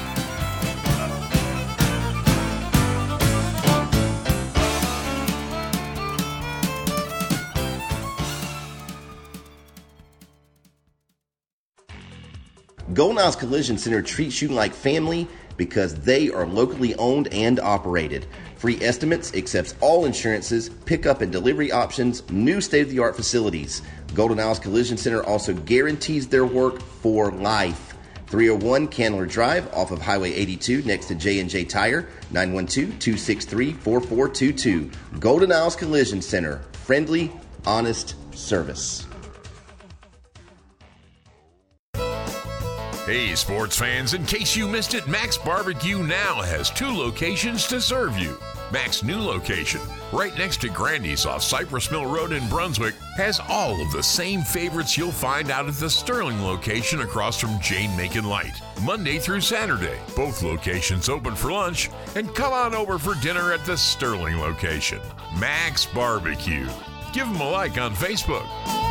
Golden Isles Collision Center treats you like family because they are locally owned and operated. Free estimates, accepts all insurances, pickup and delivery options, new state-of-the-art facilities. Golden Isles Collision Center also guarantees their work for life. 301 Candler Drive off of Highway 82 next to J&J Tire, 912-263-4422. Golden Isles Collision Center, friendly, honest service. Hey, sports fans, in case you missed it, Max Barbecue now has 2 locations to serve you. Mac's new location, right next to Grandy's off Cypress Mill Road in Brunswick, has all of the same favorites you'll find out at the Sterling location across from Jane Macon Light. Monday through Saturday, both locations open for lunch, and come on over for dinner at the Sterling location. Max Barbecue. Give them a like on Facebook.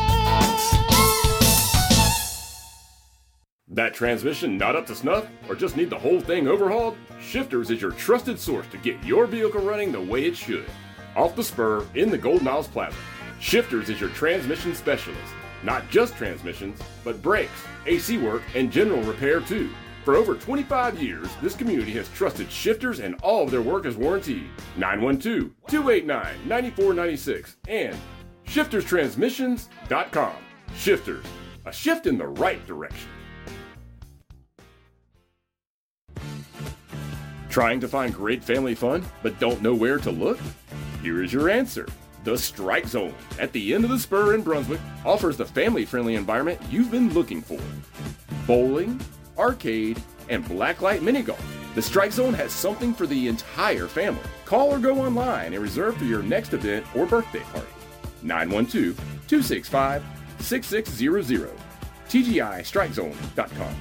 That transmission not up to snuff, or just need the whole thing overhauled? Shifters is your trusted source to get your vehicle running the way it should. Off the spur in the Golden Isles Plaza, Shifters is your transmission specialist. Not just transmissions, but brakes, AC work, and general repair too. For over 25 years, this community has trusted Shifters, and all of their work is warranted. 912-289-9496 and shifterstransmissions.com. Shifters, a shift in the right direction. Trying to find great family fun, but don't know where to look? Here is your answer. The Strike Zone at the end of the spur in Brunswick offers the family-friendly environment you've been looking for. Bowling, arcade, and blacklight mini golf. The Strike Zone has something for the entire family. Call or go online and reserve for your next event or birthday party. 912-265-6600. TGIStrikeZone.com.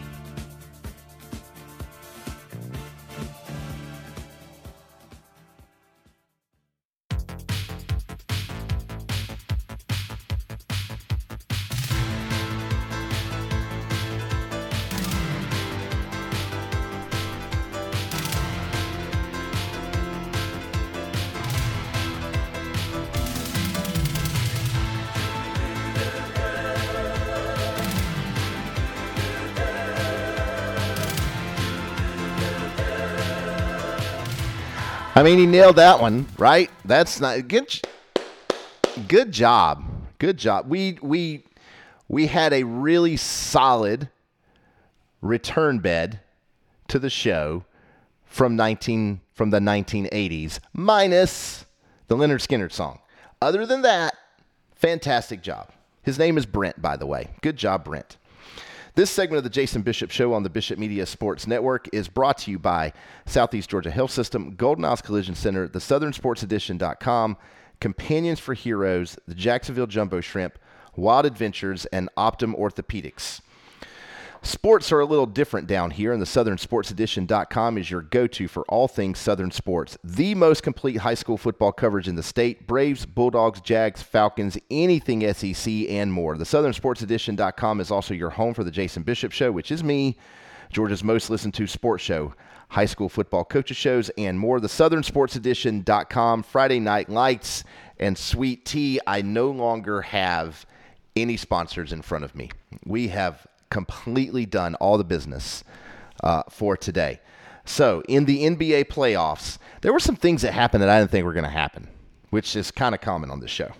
I mean, he nailed that one, right? That's not good. Good job. Good job. We had a really solid return bed to the show from the 1980s, minus the Lynyrd Skynyrd song. Other than that, fantastic job. His name is Brent, by the way. Good job, Brent. This segment of the Jason Bishop Show on the Bishop Media Sports Network is brought to you by Southeast Georgia Health System, Golden Isles Collision Center, the SouthernSportsEdition.com, Companions for Heroes, the Jacksonville Jumbo Shrimp, Wild Adventures, and Optum Orthopedics. Sports are a little different down here, and the SouthernSportsEdition.com is your go-to for all things Southern sports. The most complete high school football coverage in the state. Braves, Bulldogs, Jags, Falcons, anything SEC, and more. The SouthernSportsEdition.com is also your home for the Jason Bishop Show, which is me, Georgia's most listened to sports show, high school football coaches shows, and more. The SouthernSportsEdition.com, Friday Night Lights, and Sweet Tea. I no longer have any sponsors in front of me. We have completely done all the business for today. So in the NBA playoffs, there were some things that happened that I didn't think were going to happen, which is kind of common on this show.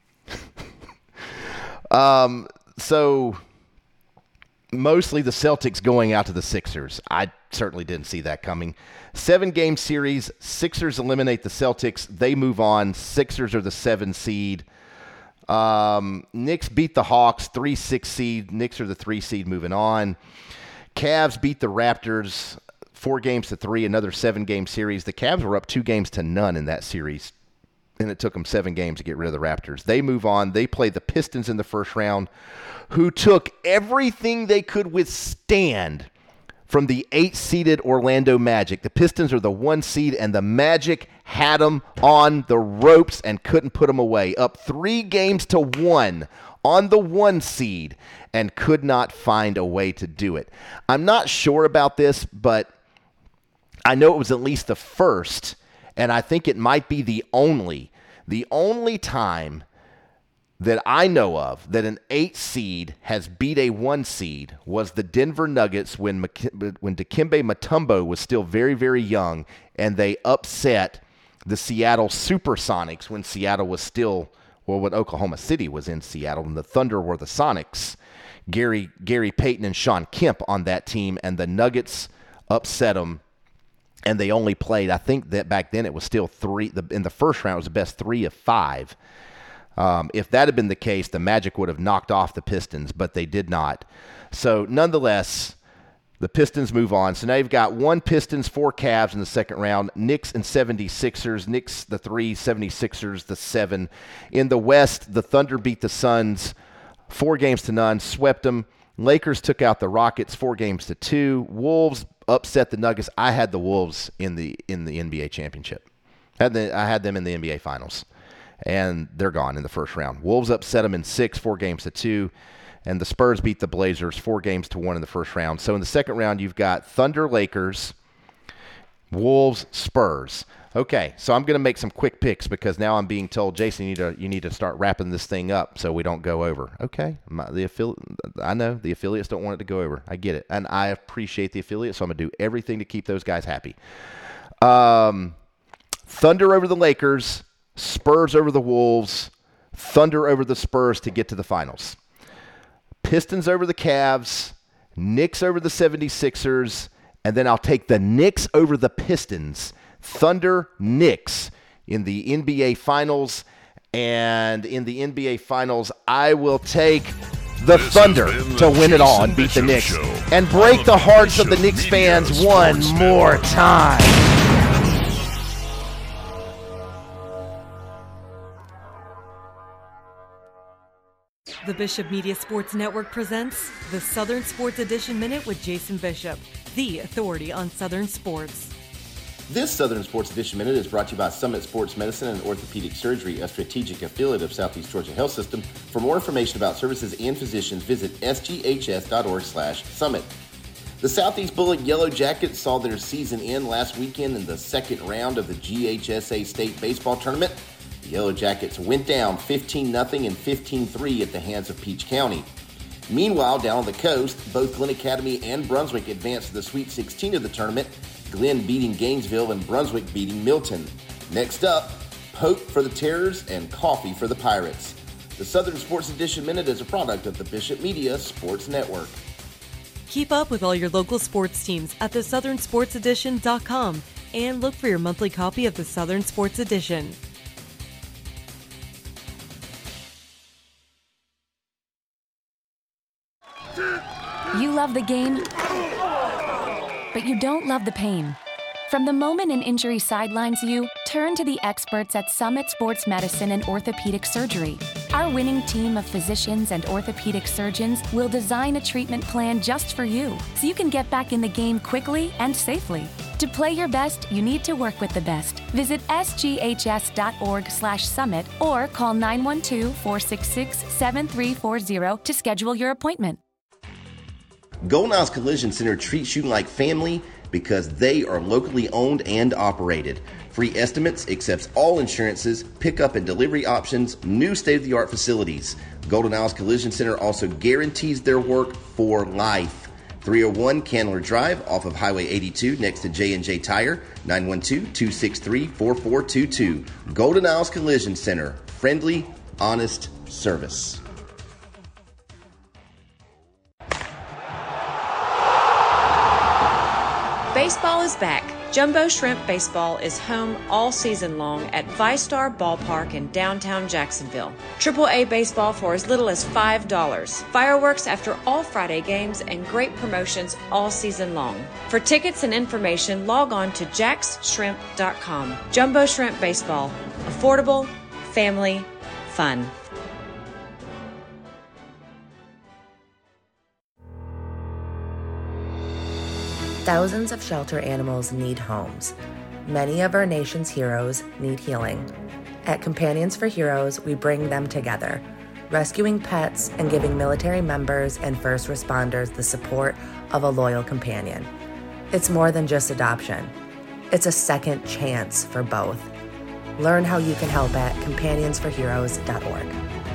So mostly the Celtics going out to the Sixers. I certainly didn't see that coming. 7-game series, Sixers eliminate the Celtics. They move on. Sixers are the 7 seed. Knicks beat the Hawks, 3-6 seed. Knicks are the 3 seed moving on. Cavs beat the Raptors 4-3, another 7-game series. The Cavs were up 2-0 in that series, and it took them 7 games to get rid of the Raptors. They move on. They play the Pistons in the first round, who took everything they could withstand from the 8-seeded Orlando Magic. The Pistons are the 1 seed, and the Magic had them on the ropes and couldn't put them away. Up 3-1 on the 1 seed and could not find a way to do it. I'm not sure about this, but I know it was at least the first, and I think it might be the only time that I know of that an 8 seed has beat a 1 seed was the Denver Nuggets when Dikembe Mutombo was still very, very young, and they upset the Seattle Supersonics when Seattle was still, well, when Oklahoma City was in Seattle, and the Thunder were the Sonics. Gary Payton and Sean Kemp on that team, and the Nuggets upset them, and they only played, I think that back then it was still 3, in the first round it was the best 3 of 5. If that had been the case, the Magic would have knocked off the Pistons, but they did not. So nonetheless, the Pistons move on. So now you've got 1 Pistons, 4 Cavs in the second round, Knicks and 76ers, Knicks the 3, 76ers the 7. In the West, the Thunder beat the Suns 4-0, swept them. Lakers took out the Rockets 4-2. Wolves upset the Nuggets. I had the Wolves in the NBA championship. I had them in the NBA finals. And they're gone in the first round. Wolves upset them in 6, 4-2. And the Spurs beat the Blazers 4-1 in the first round. So in the second round, you've got Thunder, Lakers, Wolves, Spurs. Okay, so I'm going to make some quick picks because now I'm being told, Jason, you need to start wrapping this thing up so we don't go over. Okay, I know the affiliates don't want it to go over. I get it. And I appreciate the affiliates, so I'm going to do everything to keep those guys happy. Thunder over the Lakers, Spurs over the Wolves, Thunder over the Spurs to get to the finals. Pistons over the Cavs, Knicks over the 76ers, and then I'll take the Knicks over the Pistons. Thunder, Knicks in the NBA Finals. And in the NBA Finals, I will take the Thunder to win it all and beat the Knicks and break the hearts of the Knicks fans one more time. The Bishop Media Sports Network presents the Southern Sports Edition Minute with Jason Bishop, the authority on Southern sports. This Southern Sports Edition Minute is brought to you by Summit Sports Medicine and Orthopedic Surgery, a strategic affiliate of Southeast Georgia Health System. For more information about services and physicians, visit sghs.org/summit. The Southeast Bullet Yellow Jackets saw their season end last weekend in the second round of the GHSA State Baseball Tournament. The Yellow Jackets went down 15-0 and 15-3 at the hands of Peach County. Meanwhile, down on the coast, both Glenn Academy and Brunswick advanced to the Sweet 16 of the tournament, Glenn beating Gainesville and Brunswick beating Milton. Next up, Pope for the Terrors and Coffee for the Pirates. The Southern Sports Edition Minute is a product of the Bishop Media Sports Network. Keep up with all your local sports teams at thesouthernsportsedition.com and look for your monthly copy of the Southern Sports Edition. You love the game, but you don't love the pain. From the moment an injury sidelines you, turn to the experts at Summit Sports Medicine and Orthopedic Surgery. Our winning team of physicians and orthopedic surgeons will design a treatment plan just for you, so you can get back in the game quickly and safely. To play your best, you need to work with the best. Visit sghs.org/summit or call 912-466-7340 to schedule your appointment. Golden Isles Collision Center treats you like family because they are locally owned and operated. Free estimates, accepts all insurances, pickup and delivery options, new state-of-the-art facilities. Golden Isles Collision Center also guarantees their work for life. 301 Candler Drive off of Highway 82 next to J&J Tire, 912-263-4422. Golden Isles Collision Center, friendly, honest service. Baseball is back. Jumbo Shrimp Baseball is home all season long at VyStar Ballpark in downtown Jacksonville. AAA baseball for as little as $5. Fireworks after all Friday games and great promotions all season long. For tickets and information, log on to jaxshrimp.com. Jumbo Shrimp Baseball. Affordable, family, fun. Thousands of shelter animals need homes. Many of our nation's heroes need healing. At Companions for Heroes, we bring them together, rescuing pets and giving military members and first responders the support of a loyal companion. It's more than just adoption. It's a second chance for both. Learn how you can help at companionsforheroes.org.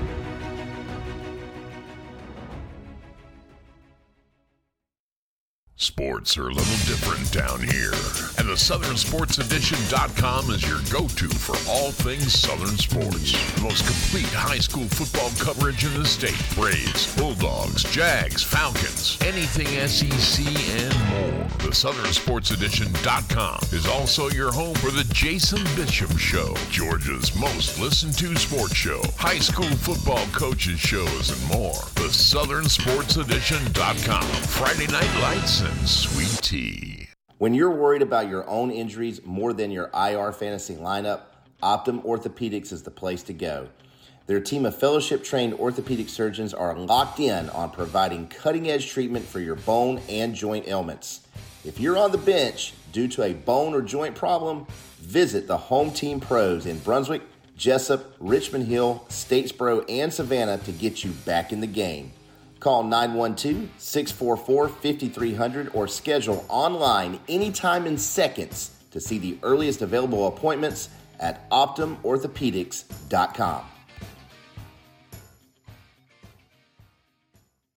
Sports are a little different down here, and the SouthernSportsEdition.com is your go-to for all things Southern sports. The most complete high school football coverage in the state. Braves, Bulldogs, Jags, Falcons, anything SEC and more. The SouthernSportsEdition.com is also your home for the Jason Bishop Show, Georgia's most listened to sports show, high school football coaches shows, and more. The SouthernSportsEdition.com. Friday Night Lights and sweet tea. When you're worried about your own injuries more than your IR fantasy lineup, Optum Orthopedics is the place to go. Their team of fellowship-trained orthopedic surgeons are locked in on providing cutting-edge treatment for your bone and joint ailments. If you're on the bench due to a bone or joint problem, visit the Home Team Pros in Brunswick, Jessup, Richmond Hill, Statesboro, and Savannah to get you back in the game. Call 912-644-5300 or schedule online anytime in seconds to see the earliest available appointments at OptumOrthopedics.com.